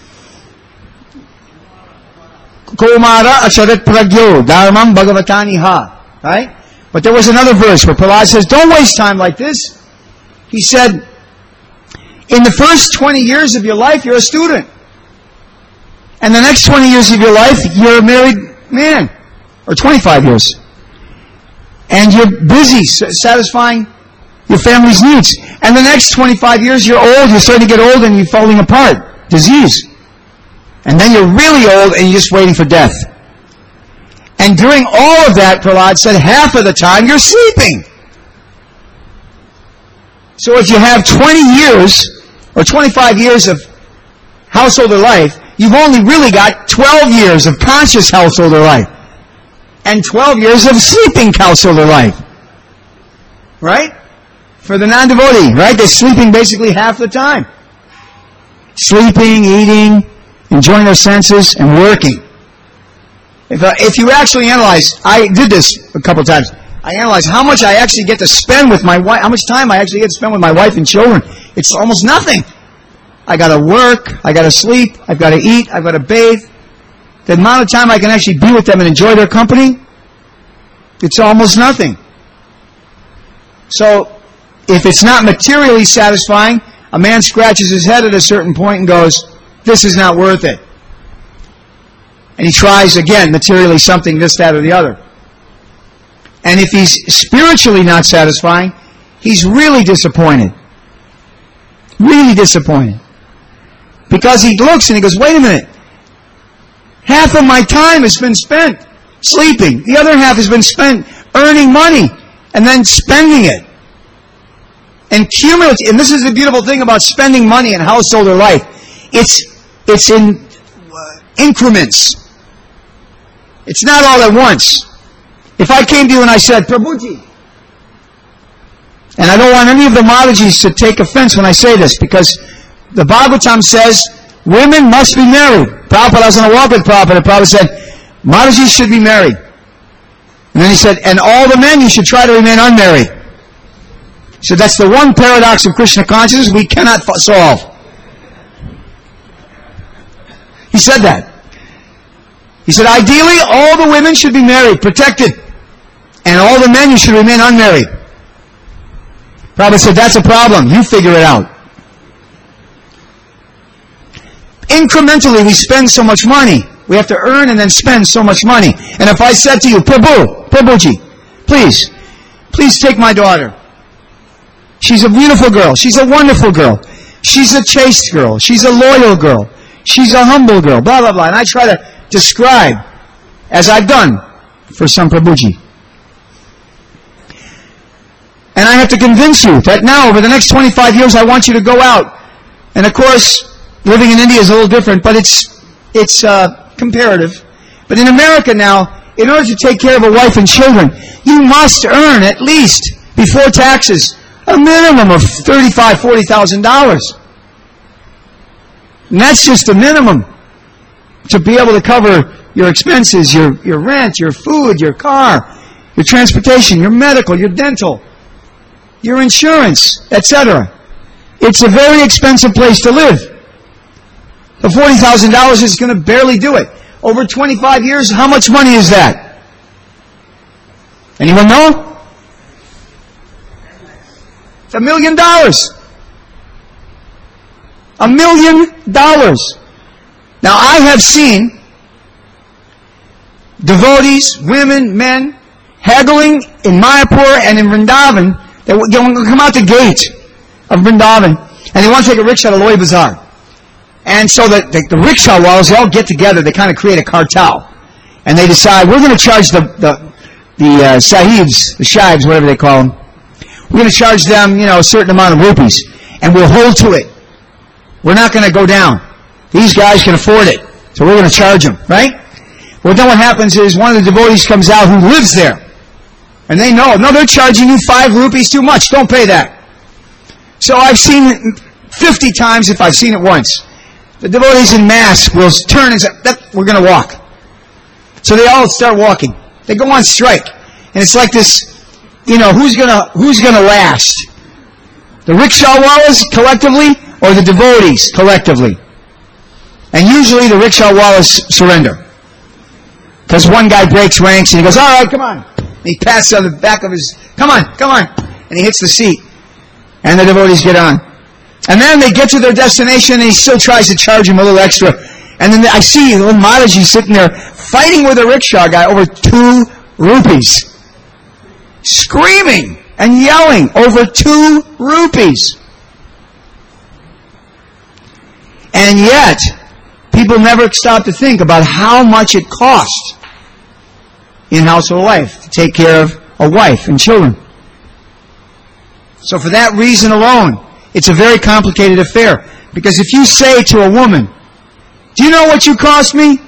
Kumara acharat pragyo dharmam bhagavatani ha. Right? But there was another verse where Prahlad says, don't waste time like this. He said, in the first 20 years of your life, you're a student. And the next 20 years of your life, you're a married man. Or 25 years. And you're busy satisfying your family's needs. And the next 25 years, you're old, you're starting to get old, and you're falling apart. Disease. And then you're really old, and you're just waiting for death. And during all of that, Prahlad said, half of the time, you're sleeping. So if you have 20 years, or 25 years of householder life, you've only really got 12 years of conscious householder life. And 12 years of sleeping householder life. Right? For the non-devotee, right? They're sleeping basically half the time. Sleeping, eating, enjoying their senses, and working. If you actually analyze, I did this a couple of times, I analyzed how much I actually get to spend with my wife, how much time I actually get to spend with my wife and children. It's almost nothing. I gotta work, I gotta sleep, I've gotta eat, I've gotta bathe. The amount of time I can actually be with them and enjoy their company, it's almost nothing. So, if it's not materially satisfying, a man scratches his head at a certain point and goes, this is not worth it. And he tries again, materially something, this, that, or the other. And if he's spiritually not satisfying, he's really disappointed. Really disappointed. Because he looks and he goes, wait a minute. Half of my time has been spent sleeping. The other half has been spent earning money and then spending it. And cumulative, and this is the beautiful thing about spending money in householder life. It's in increments. It's not all at once. If I came to you and I said, Prabhuji, and I don't want any of the Madhajis to take offense when I say this, because the Bhagavatam says, women must be married. Prabhupada was on a walk with Prabhupada. Prabhupada said, Madhajis should be married. And then he said, and all the men, you should try to remain unmarried. So that's the one paradox of Krishna consciousness we cannot solve. He said that. He said, ideally, all the women should be married, protected. And all the men, you should remain unmarried. Prabhupada said, that's a problem. You figure it out. Incrementally, we spend so much money. We have to earn and then spend so much money. And if I said to you, Prabhuji, please take my daughter. She's a beautiful girl. She's a wonderful girl. She's a chaste girl. She's a loyal girl. She's a humble girl. Blah, blah, blah. And I try to describe, as I've done for some Prabhuji. And I have to convince you that now, over the next 25 years, I want you to go out. And of course, living in India is a little different, but it's comparative. But in America now, in order to take care of a wife and children, you must earn at least, before taxes, a minimum of $35,000, $40,000. And that's just the minimum to be able to cover your expenses, your rent, your food, your car, your transportation, your medical, your dental, your insurance, etc. It's a very expensive place to live. The $40,000 is going to barely do it. Over 25 years, how much money is that? Anyone know? It's $1 million. $1 million. Now, I have seen devotees, women, men, haggling in Mayapur and in Vrindavan. They want to come out the gate of Vrindavan, and they want to take a rickshaw to Loi Bazaar. And so the rickshaw wallahs, they all get together, they kind of create a cartel. And they decide, we're going to charge the sahibs, the shahibs, whatever they call them, we're going to charge them, a certain amount of rupees, and we'll hold to it. We're not going to go down. These guys can afford it, so we're going to charge them, right? Well, then what happens is one of the devotees comes out who lives there, and they know, no, they're charging you 5 rupees too much. Don't pay that. So I've seen it 50 times if I've seen it once. The devotees in mass will turn and say, we're going to walk. So they all start walking. They go on strike. And it's like this, who's going to last? The rickshawwalas collectively or the devotees collectively? And usually the rickshawwalas surrender. Because one guy breaks ranks and he goes, all right, come on. And he passes on the back of his, come on. And he hits the seat. And the devotees get on. And then they get to their destination and he still tries to charge him a little extra. And then I see little Mataji sitting there fighting with a rickshaw guy over 2 rupees. Screaming and yelling over 2 rupees. And yet, people never stop to think about how much it costs in household life to take care of a wife and children. So for that reason alone, it's a very complicated affair. Because if you say to a woman, do you know what you cost me?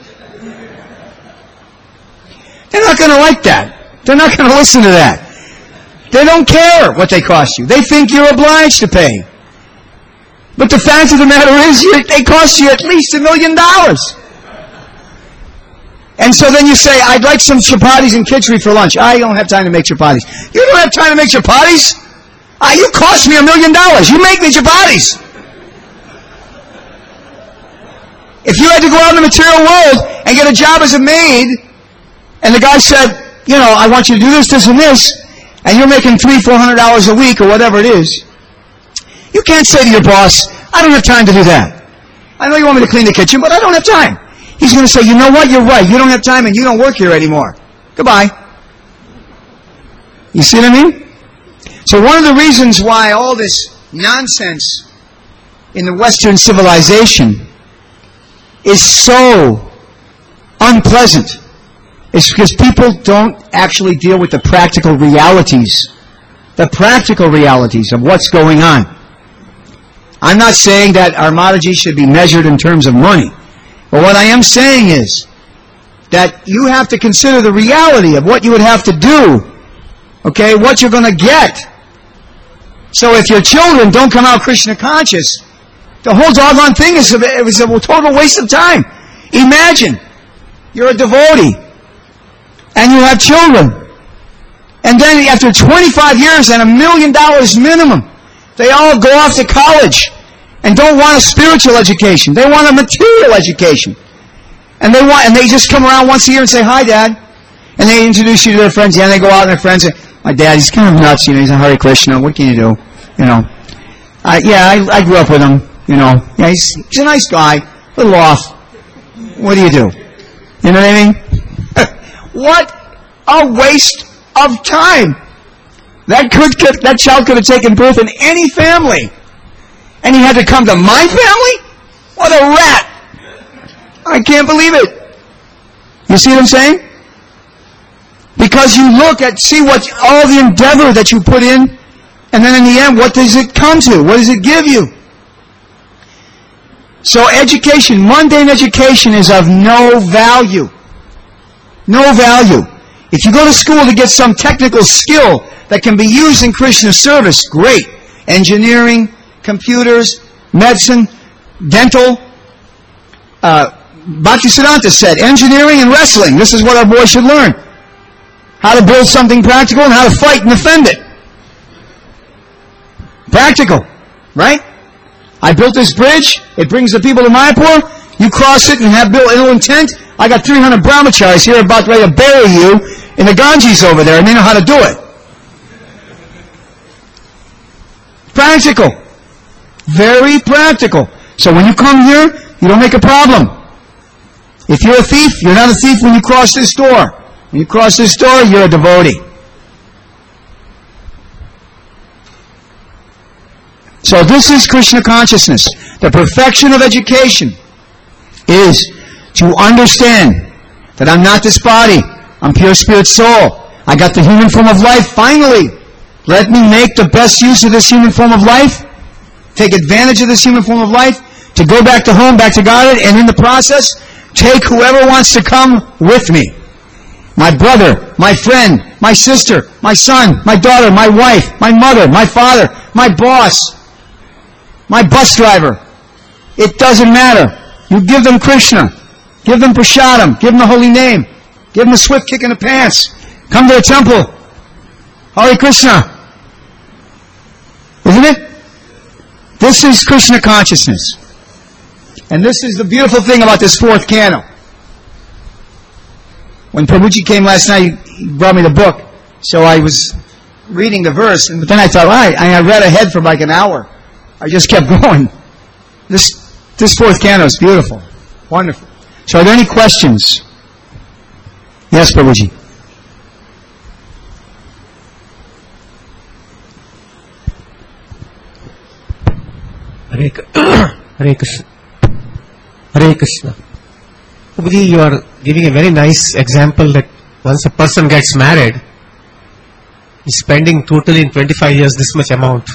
They're not going to like that. They're not going to listen to that. They don't care what they cost you. They think you're obliged to pay. But the fact of the matter is, they cost you at least $1 million. And so then you say, I'd like some chapatis and khichdi for lunch. I don't have time to make chapatis. You don't have time to make chapatis? You cost me $1 million. You make me chapatis. If you had to go out in the material world and get a job as a maid, and the guy said, I want you to do this, this, and this, and you're making $300-400 a week or whatever it is, you can't say to your boss, I don't have time to do that. I know you want me to clean the kitchen, but I don't have time. He's going to say, you know what, you're right. You don't have time and you don't work here anymore. Goodbye. You see what I mean? So one of the reasons why all this nonsense in the Western civilization is so unpleasant is because people don't actually deal with the practical realities of what's going on. I'm not saying that our Mataji should be measured in terms of money. But what I am saying is that you have to consider the reality of what you would have to do. Okay, what you're going to get. So if your children don't come out Krishna conscious, the whole doggone thing is a total waste of time. Imagine, you're a devotee, and you have children. And then after 25 years and $1 million minimum, they all go off to college and don't want a spiritual education. They want a material education. And they just come around once a year and say, hi, Dad. And they introduce you to their friends. Yeah, and they go out and their friends say, my dad, he's kind of nuts, he's a Hare Krishna. What can you do? I grew up with him, Yeah, he's a nice guy, a little off. What do? You know what I mean? What a waste of time. That child could have taken birth in any family. And he had to come to my family? What a rat. I can't believe it. You see what I'm saying? Because you see what all the endeavor that you put in, and then in the end, what does it come to? What does it give you? So education, mundane education, is of no value. No value. If you go to school to get some technical skill that can be used in Krishna service, great. Engineering, computers, medicine, dental. Bhaktisiddhanta said, engineering and wrestling. This is what our boys should learn. How to build something practical and how to fight and defend it. Practical, right? I built this bridge. It brings the people to Mayapur. You cross it and have built ill intent. I got 300 brahmacharis here about ready to bury you in the Ganges over there, and they know how to do it. Practical. Very practical. So when you come here, you don't make a problem. If you're a thief, you're not a thief when you cross this door. When you cross this door, you're a devotee. So this is Krishna consciousness. The perfection of education is to understand that I'm not this body. I'm pure spirit soul. I got the human form of life finally. Let me make the best use of this human form of life, take advantage of this human form of life, to go back to home, back to God, and in the process, take whoever wants to come with me. My brother, my friend, my sister, my son, my daughter, my wife, my mother, my father, my boss, my bus driver. It doesn't matter. You give them Krishna. Give them prasadam. Give them the holy name. Give them a swift kick in the pants. Come to the temple. Hare Krishna. Isn't it? This is Krishna consciousness. And this is the beautiful thing about this fourth canto. When Prabhuji came last night, he brought me the book. So I was reading the verse, but then I thought, I read ahead for like an hour. I just kept going. This fourth canto is beautiful. Wonderful. So are there any questions? Yes, Prabhuji. Hare Krishna. Hare Krishna. Prabhuji, you are giving a very nice example that once a person gets married, he's spending totally in 25 years this much amount.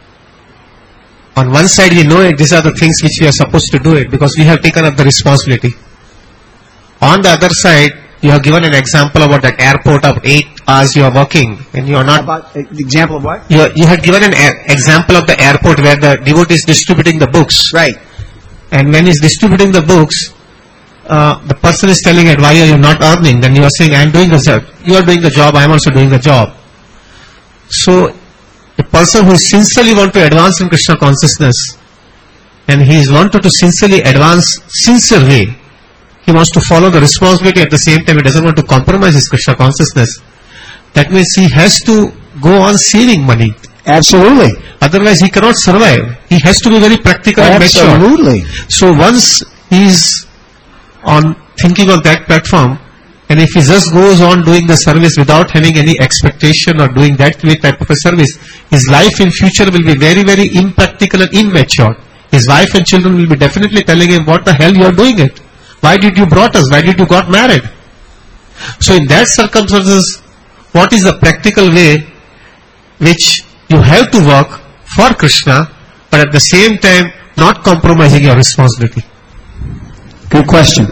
On one side we know it, these are the things which we are supposed to do it because we have taken up the responsibility. On the other side, you have given an example about that airport of 8 hours you are working and you are not... About the example of what? You have given an example of the airport where the devotee is distributing the books. Right. And when he is distributing the books, the person is telling it, why are you not earning? Then you are saying, I am doing the job. You are doing the job, I am also doing the job. So, a person who sincerely want to advance in Krishna consciousness, and he is wanted to sincerely advance sincere way, he wants to follow the responsibility at the same time, he doesn't want to compromise his Krishna consciousness. That means he has to go on saving money. Absolutely. Otherwise he cannot survive. He has to be very practical and mature. Absolutely. So once he is on thinking on that platform, and if he just goes on doing the service without having any expectation or doing that type of a service, his life in future will be very, very impractical and immature. His wife and children will be definitely telling him, what the hell you are doing it? Why did you brought us? Why did you got married? So in that circumstances, what is the practical way which you have to work for Krishna, but at the same time not compromising your responsibility? Good question.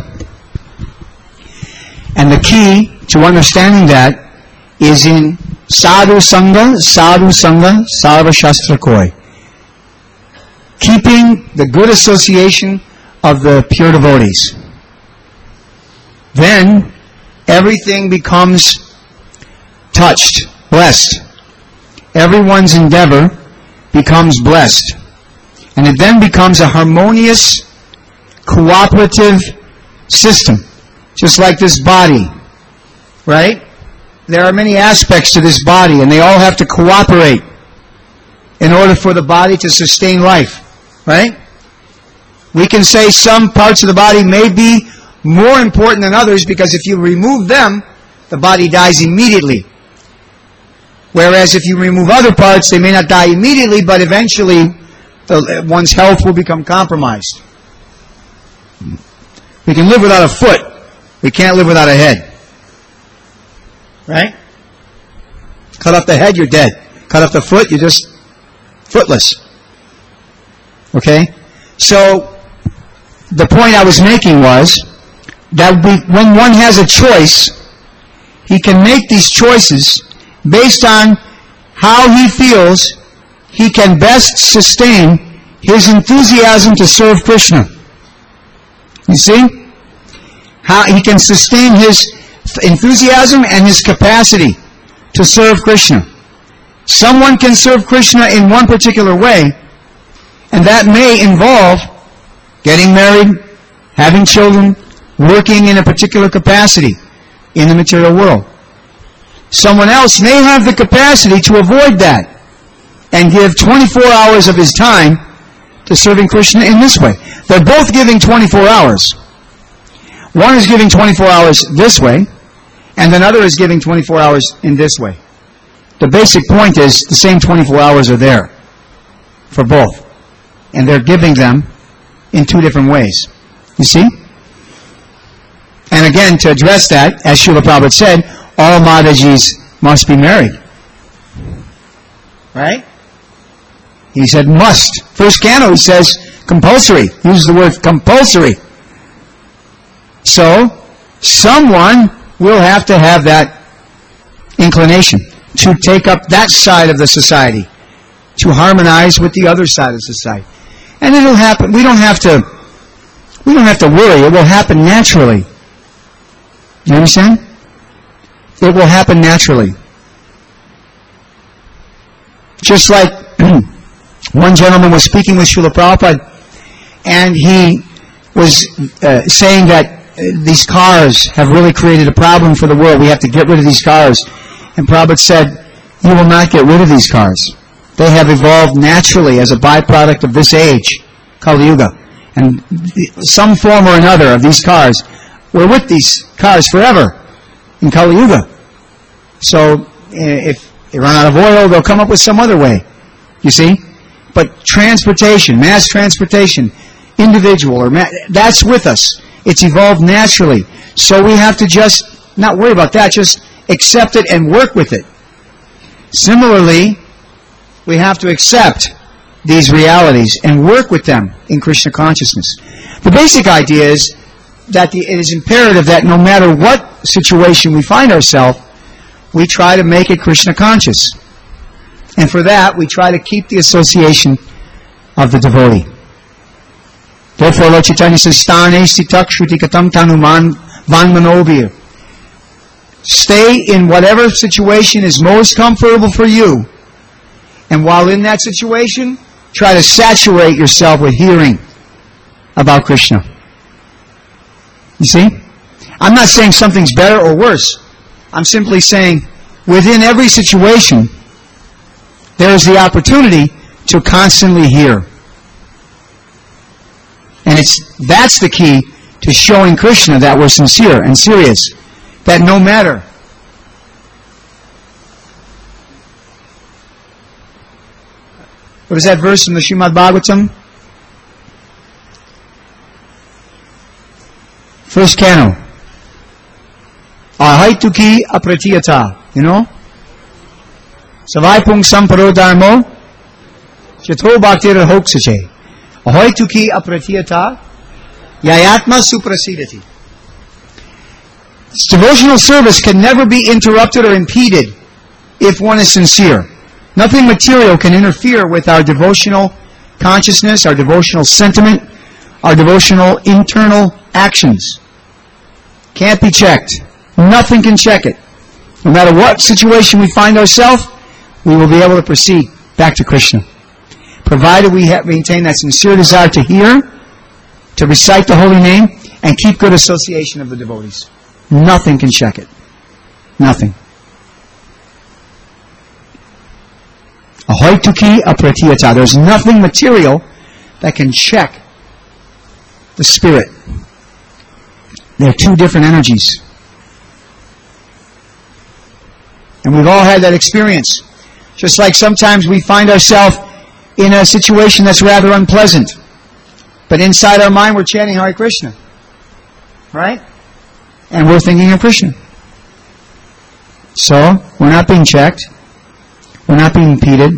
And the key to understanding that is in Sadhu Sangha, Sarva Shastra Koi. Keeping the good association of the pure devotees. Then everything becomes touched, blessed. Everyone's endeavor becomes blessed. And it then becomes a harmonious, cooperative system. Just like this body, right? There are many aspects to this body, and they all have to cooperate in order for the body to sustain life, right? We can say some parts of the body may be more important than others because if you remove them, the body dies immediately. Whereas if you remove other parts, they may not die immediately, but eventually one's health will become compromised. We can live without a foot. We can't live without a head. Right? Cut off the head, you're dead. Cut off the foot, you're just footless. Okay? So, the point I was making was that when one has a choice, he can make these choices based on how he feels he can best sustain his enthusiasm to serve Krishna. You see? How he can sustain his enthusiasm and his capacity to serve Krishna. Someone can serve Krishna in one particular way, and that may involve getting married, having children, working in a particular capacity in the material world. Someone else may have the capacity to avoid that and give 24 hours of his time to serving Krishna in this way. They're both giving 24 hours. One is giving 24 hours this way, and another is giving 24 hours in this way. The basic point is the same 24 hours are there for both. And they're giving them in two different ways. You see? And again, to address that, as Srila Prabhupada said, all Madajis must be married. Right? He said must. First canto, he says compulsory. He uses the word compulsory. So, someone will have to have that inclination to take up that side of the society, to harmonize with the other side of society. And it'll happen. We don't have to worry. It will happen naturally. You understand? It will happen naturally. Just like one gentleman was speaking with Srila Prabhupada, and he was saying that these cars have really created a problem for the world. We have to get rid of these cars. And Prabhupada said, you will not get rid of these cars. They have evolved naturally as a byproduct of this age, Kali Yuga. And some form or another of these cars, we're with these cars forever in Kali Yuga. So if they run out of oil, they'll come up with some other way. You see? But transportation, mass transportation, individual, that's with us. It's evolved naturally. So we have to just not worry about that, just accept it and work with it. Similarly, we have to accept these realities and work with them in Krishna consciousness. The basic idea is that it is imperative that no matter what situation we find ourselves, we try to make it Krishna conscious. And for that, we try to keep the association of the devotee. Therefore, Lord Chaitanya says, Stane stitak shruti katam tanuman vanmanovir. Stay in whatever situation is most comfortable for you. And while in that situation, try to saturate yourself with hearing about Krishna. You see? I'm not saying something's better or worse. I'm simply saying, within every situation, there is the opportunity to constantly hear. And that's the key to showing Krishna that we're sincere and serious. That no matter what is that verse from the Srimad Bhagavatam? First canto. Ahaituki apratiyata. You know? Savaipung samparo dharmo chatho bhaktir hoksache. Ahoituki apratiyata yayatma suprasidati. Devotional service can never be interrupted or impeded if one is sincere. Nothing material can interfere with our devotional consciousness, our devotional sentiment, our devotional internal actions. Can't be checked. Nothing can check it. No matter what situation we find ourselves, we will be able to proceed back to Krishna. Provided we maintain that sincere desire to hear, to recite the holy name, and keep good association of the devotees. Nothing can check it. Nothing. Ahoituki apratiyata. There's nothing material that can check the spirit. They're two different energies. And we've all had that experience. Just like sometimes we find ourselves in a situation that's rather unpleasant. But inside our mind we're chanting Hare Krishna. Right? And we're thinking of Krishna. So, we're not being checked. We're not being impeded.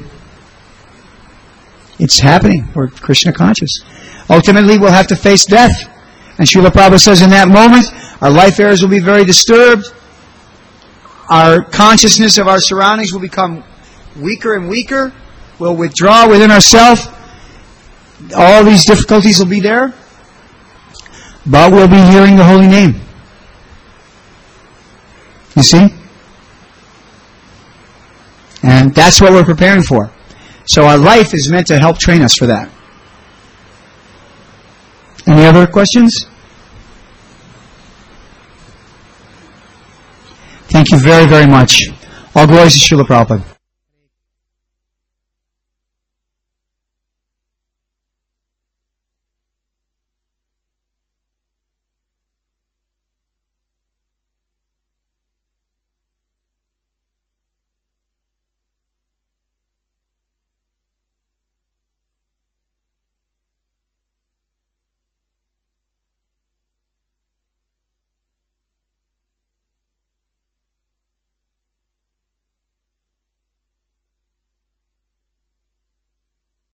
It's happening. We're Krishna conscious. Ultimately, we'll have to face death. And Srila Prabhupada says in that moment, our life airs will be very disturbed. Our consciousness of our surroundings will become weaker and weaker. We'll withdraw within ourselves. All these difficulties will be there. But we'll be hearing the holy name. You see? And that's what we're preparing for. So our life is meant to help train us for that. Any other questions? Thank you very, very much. All glories to Srila Prabhupada.